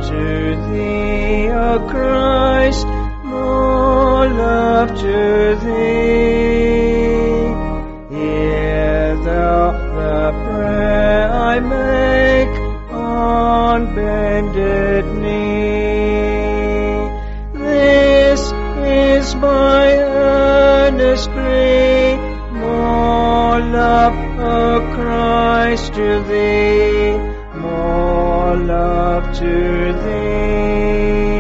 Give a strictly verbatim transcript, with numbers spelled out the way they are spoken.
to Thee, O Christ, more love to Thee. Hear Thou the prayer I make on bended knee. This is my earnest plea, more love, O Christ, to Thee, more love to Thee.